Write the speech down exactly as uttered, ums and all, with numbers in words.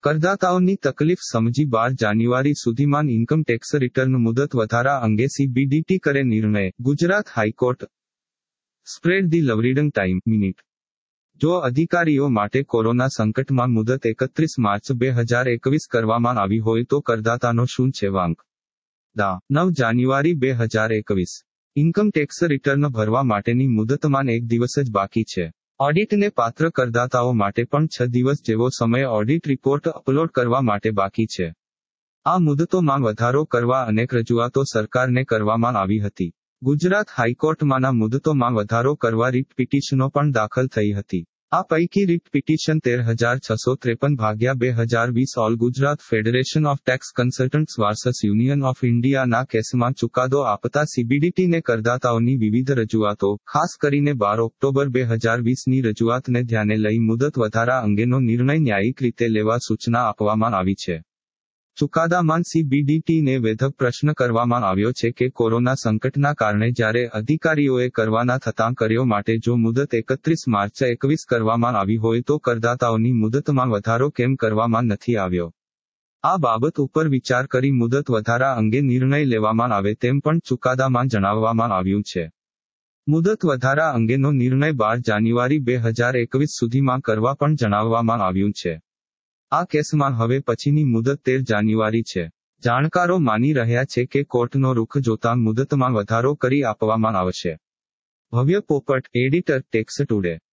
કરદાતાઓની તકલીફ સમજી બાર જાન્યુઆરી સુધીમાં ઇન્કમ ટેક્સ રિટર્ન મુદત વધારા અંગે સીબીડીટી કરે નિર્ણય. ગુજરાત હાઈકોર્ટ. સ્પ્રેડ ધી લવરીડંગ ટાઈમ મિનિટ. જો અધિકારીઓ માટે કોરોના સંકટમાં મુદત એકત્રીસ માર્ચ બે હજાર એકવીસ કરવામાં આવી હોય તો કરદાતાનો શું છે વાંક? દા. નવ જાન્યુઆરી બે હજાર એકવીસ. ઇન્કમ ટેક્સ રિટર્ન ભરવા માટેની મુદતમાં એક દિવસ જ બાકી છે. ઓડિટને પાત્ર કરદાતાઓ માટે પણ છ દિવસ જેવો સમય ઓડિટ રિપોર્ટ અપલોડ કરવા માટે બાકી છે. આ મુદતોમાં વધારો કરવા અનેક રજૂઆતો સરકારને કરવામાં આવી હતી. ગુજરાત હાઈકોર્ટમાંના મુદતોમાં વધારો કરવા રીટ પિટિશનો પણ દાખલ થઈ હતી. આ પૈકી રીટ પિટિશન તેર હજાર છસો ત્રેપન ભાગ્યા બે હજાર વીસ all Gujarat federation of tax consultants versus union of ઇન્ડિયાના કેસમાં ચુકાદો આપતા સીબીડીટીને કરદાતાઓની વિવિધ રજૂઆતો, ખાસ કરીને બાર ઓક્ટોબર બે હજાર વીસની રજૂઆતને ધ્યાને લઈ મુદત વધારા અંગેનો નિર્ણય ન્યાયિક રીતે લેવા સૂચના આપવામાં આવી છે. ચુકાદામાં સીબીડીટીને વેધક પ્રશ્ન કરવામાં આવ્યો છે કે કોરોના સંકટના કારણે જ્યારે અધિકારીઓએ કરવાના થતાં કર્યો માટે જો મુદત એકત્રીસ માર્ચ એકવીસ કરવામાં આવી હોય તો કરદાતાઓની મુદતમાં વધારો કેમ કરવામાં નથી આવ્યો? આ બાબત ઉપર વિચાર કરી મુદત વધારા અંગે નિર્ણય લેવામાં આવે તેમ પણ ચુકાદામાં જણાવવામાં આવ્યું છે. મુદત વધારા અંગેનો નિર્ણય બાર જાન્યુઆરી બે હજાર એકવીસ સુધીમાં કરવા પણ જણાવવામાં આવ્યું છે. આ કેસમાં હવે પછીની મુદત તેર જાન્યુઆરી છે. જાણકારો માની રહ્યા છે કે કોર્ટનો રૂખ જોતા મુદતમાં વધારો કરી આપવામાં આવશે. ભવ્ય પોપટ, એડિટર, ટેક્સ ટુડે.